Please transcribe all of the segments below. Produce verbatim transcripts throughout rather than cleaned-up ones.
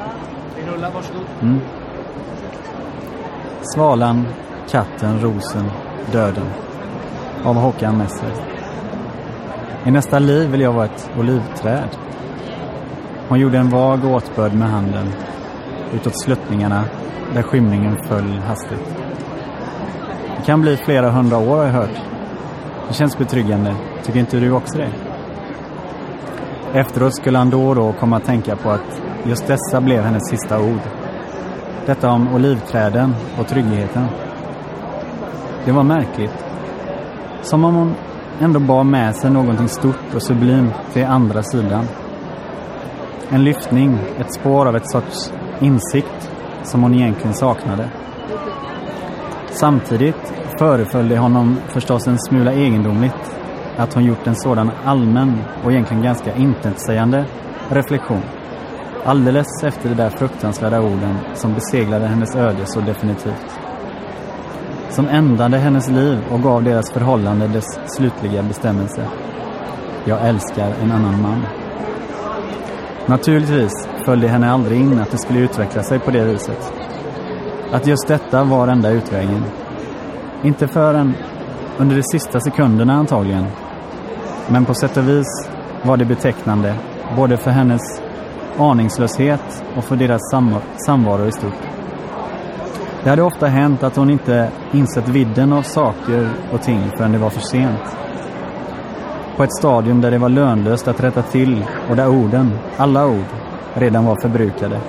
Mm. Svalan, katten, rosen, döden. Av Håkan Messer. I nästa liv vill jag vara ett olivträd. Hon gjorde en vag åtbörd med handen utåt sluttningarna där skymningen föll hastigt. Det kan bli flera hundra år har jag hört. Det känns betryggande. Tycker inte du också det? Efteråt skulle han då och då komma att tänka på att just dessa blev hennes sista ord. Detta om olivträden och tryggheten. Det var märkligt. Som om hon ändå bar med sig någonting stort och sublimt till andra sidan. En lyftning, ett spår av ett sorts insikt som hon egentligen saknade. Samtidigt föreföll det honom förstås en smula egendomligt att hon gjort en sådan allmän och egentligen ganska intetsägande reflektion. Alldeles efter de där fruktansvärda orden som beseglade hennes öde så definitivt. Som ändade hennes liv och gav deras förhållande dess slutliga bestämmelse. Jag älskar en annan man. Naturligtvis följde henne aldrig in att det skulle utveckla sig på det viset. Att just detta var enda utvägen. Inte förrän under de sista sekunderna antagligen. Men på sätt och vis var det betecknande både för hennes aningslöshet och för deras sam- samvaro i stort. Det hade ofta hänt att hon inte insett vidden av saker och ting förrän det var för sent. På ett stadium där det var lönlöst att rätta till och där orden, alla ord, redan var förbrukade.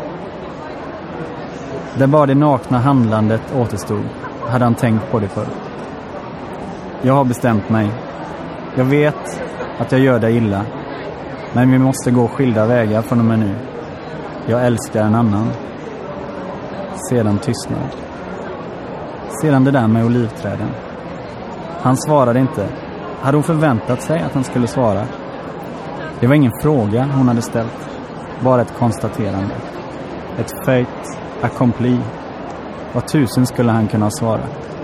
Där bara det nakna handlandet återstod hade han tänkt på det förr. Jag har bestämt mig. Jag vet att jag gör dig illa. Men vi måste gå skilda vägar från och med nu. Jag älskar en annan. Sedan tystnad. Sedan det där med olivträden. Han svarade inte. Hade hon förväntat sig att han skulle svara? Det var ingen fråga hon hade ställt. Bara ett konstaterande. Ett fait accompli. Vad tusen skulle han kunna svara?